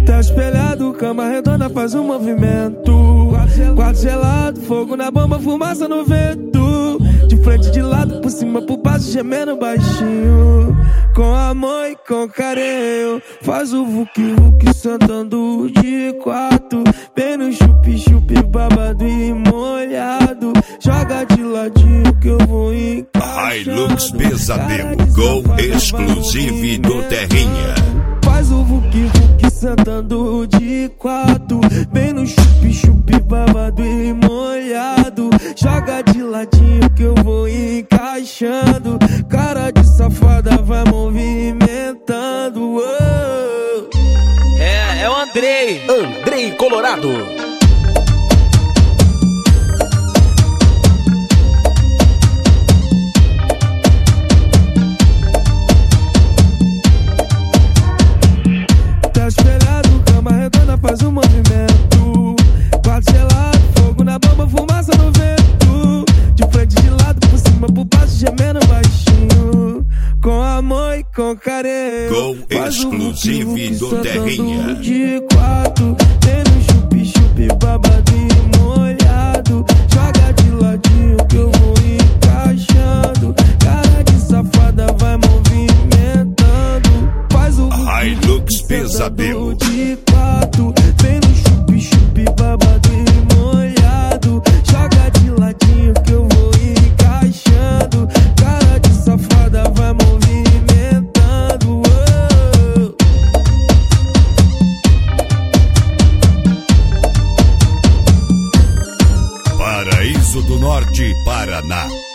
Tá espelhado, cama redonda faz um movimento. Quarto gelado, fogo na bomba, fumaça no vento. De frente, de lado, por cima, por baixo, gemendo baixinho. Com amor e com carinho, faz o vuki-vuki sentando de quatro. Bem no chupi-chupi, babado e molhado. Joga de ladinho que eu vou encaixando. Hilux Pesadelo, Gol exclusivo do Terrinha. Faz o vuki-vuki sentando de quatro. Bem no chupi-chupi, babado e molhado. Joga de ladinho que eu vou encaixando. Cara de safada vai movimentando. É o Andrei Colorado. Tá espelhado, cama redonda faz um movimento. Quarto gelado, fogo na bomba, fumaça no vento. De frente, de lado, por cima, por baixo, gemendo baixinho. Com amor e com carinho, Gol exclusivo do Terrinha. De quatro, tem no chupi-chupi, babado e molhado. Joga de ladinho que eu vou encaixando. Cara de safada vai movimentando. Faz o Hilux Pesadelo. De quatro, vem no chupi-chupi, babado e molhado. Joga de ladinho que eu vou encaixando. Cara de safada vai movimentando. Paraíso do Norte, Paraná.